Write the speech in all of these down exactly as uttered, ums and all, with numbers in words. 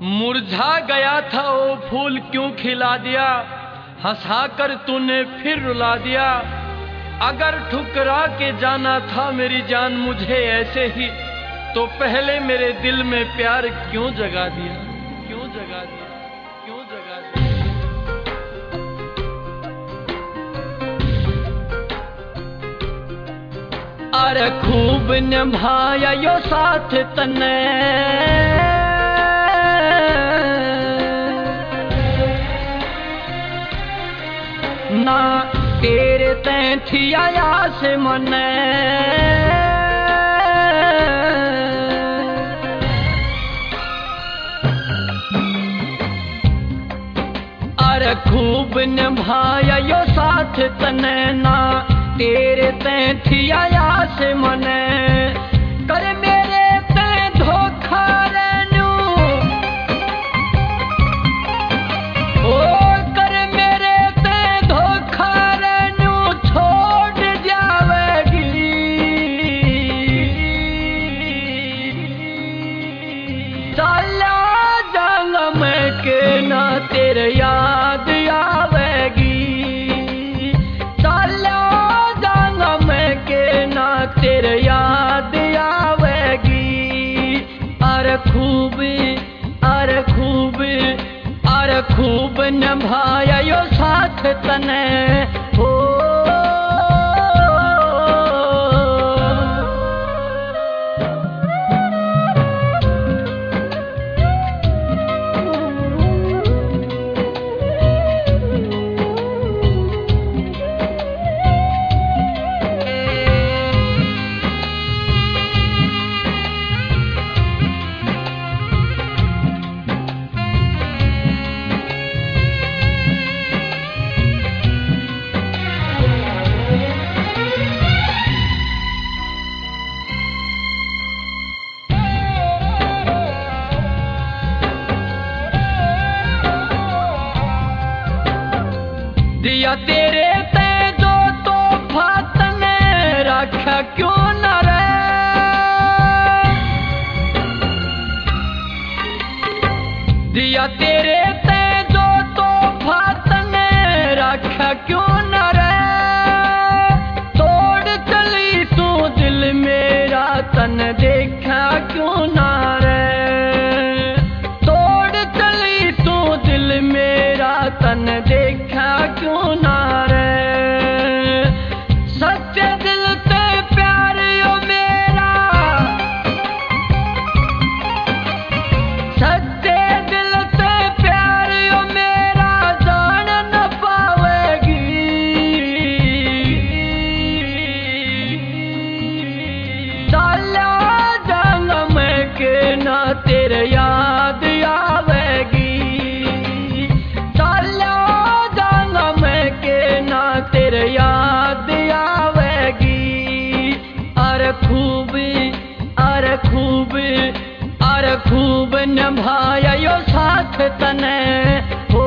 मुरझा गया था वो फूल क्यों खिला दिया, हंसाकर तूने फिर रुला दिया। अगर ठुकरा के जाना था मेरी जान मुझे ऐसे ही, तो पहले मेरे दिल में प्यार क्यों जगा दिया, क्यों जगा दिया, क्यों जगा दिया। अरे खूब निभाया यो साथ तने, ना तेरे तैं थी आयास मने। अरे खूब निभाया यो साथ तने, ना तेरे तैं थी आयास मने। कर मेरे तैं धोखा रहनू, ओ कर मेरे तैं धोखा रहनू छोड़ जावेगी। चला जांग मैं के ना तेरे याद आवेगी। तेरे याद आवेगी। अरे खूब अरे खूब अरे खूब निभाया यो साथ तने हो। दिया तेरे ते जो तोहफा तने रखा क्यों न रे। दिया तेरे ते जो तोहफा तने रखा क्यों न रे। तोड़ चली तू दिल मेरा तन देखा क्यों न रे। तोड़ चली तू दिल मेरा तन देखा क्यों ना रे। सच्चे दिल ते प्यार यो मेरा, सच्चे दिल ते प्यार यो मेरा जान न पावेगी। चला जांग मैं के ना तेरे याद आवेगी। तेरे याद आवेगी। अरे खूब अरे खूब अरे खूब निभाया यो साथ तने हो।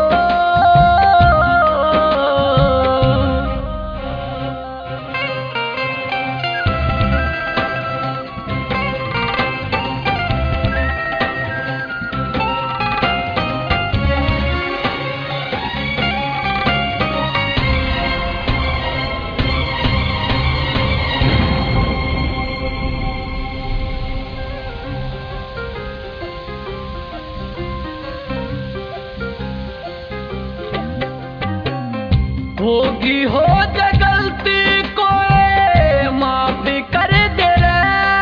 होगी हो जा गलती कोई माफी कर दे रे।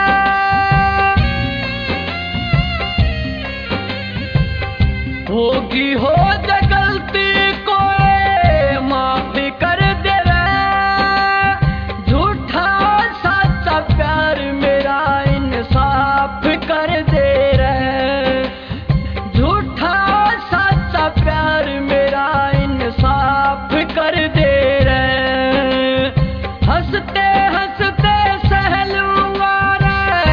होगी हो जा गलती कोई माफी कर दे रे। झूठा सच्चा प्यार मेरा इंसाफ कर दे रे। झूठा सच्चा प्यार मेरा इंसाफ कर दे रे। हंसते हंसते सह लूंगा रे।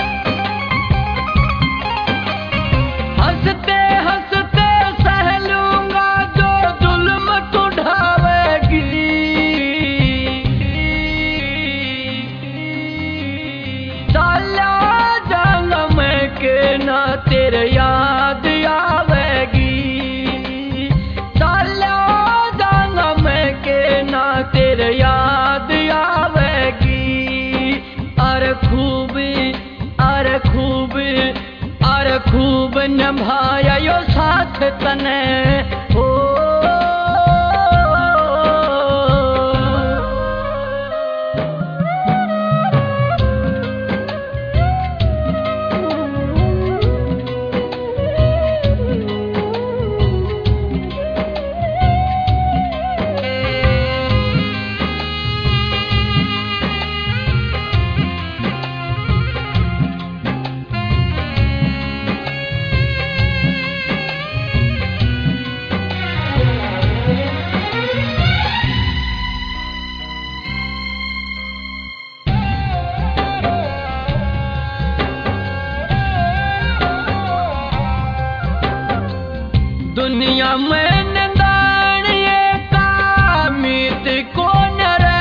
हंसते हंसते सह लूंगा जो जुल्म तू ढावेगी। चला जांग मैं के ना तेरे याद निभाया यो साथ तने हो। दुनिया में नंदानिए का मीत को न रे,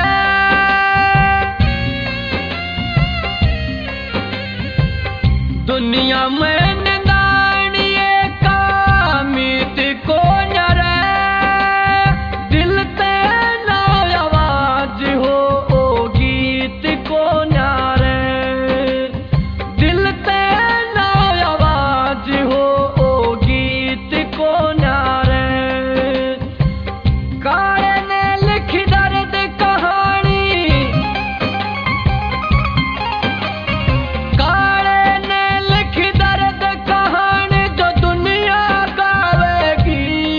दुनिया में नंदानिए का मीत को न रे, दिल ते ना आवाज हो ओ गीत को न रे, दिल ते ना आवाज हो ओ गीत को न रे। काले ने लिखी दर्द कहानी, काले ने लिखी दर्द कहानी जो दुनिया गावेगी।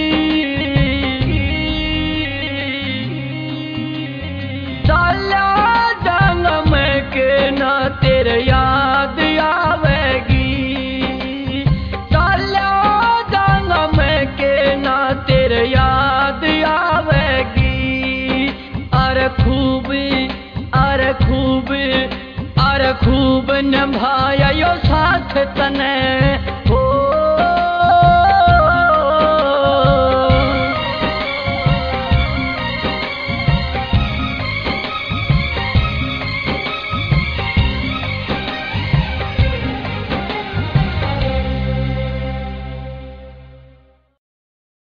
साला जन्म के ना तेरे याद आवेगी, साला जन्म के ना तेरे याद आवेगी। अरे खूब अरे खूब अरे खूब निभाया यो साथ तने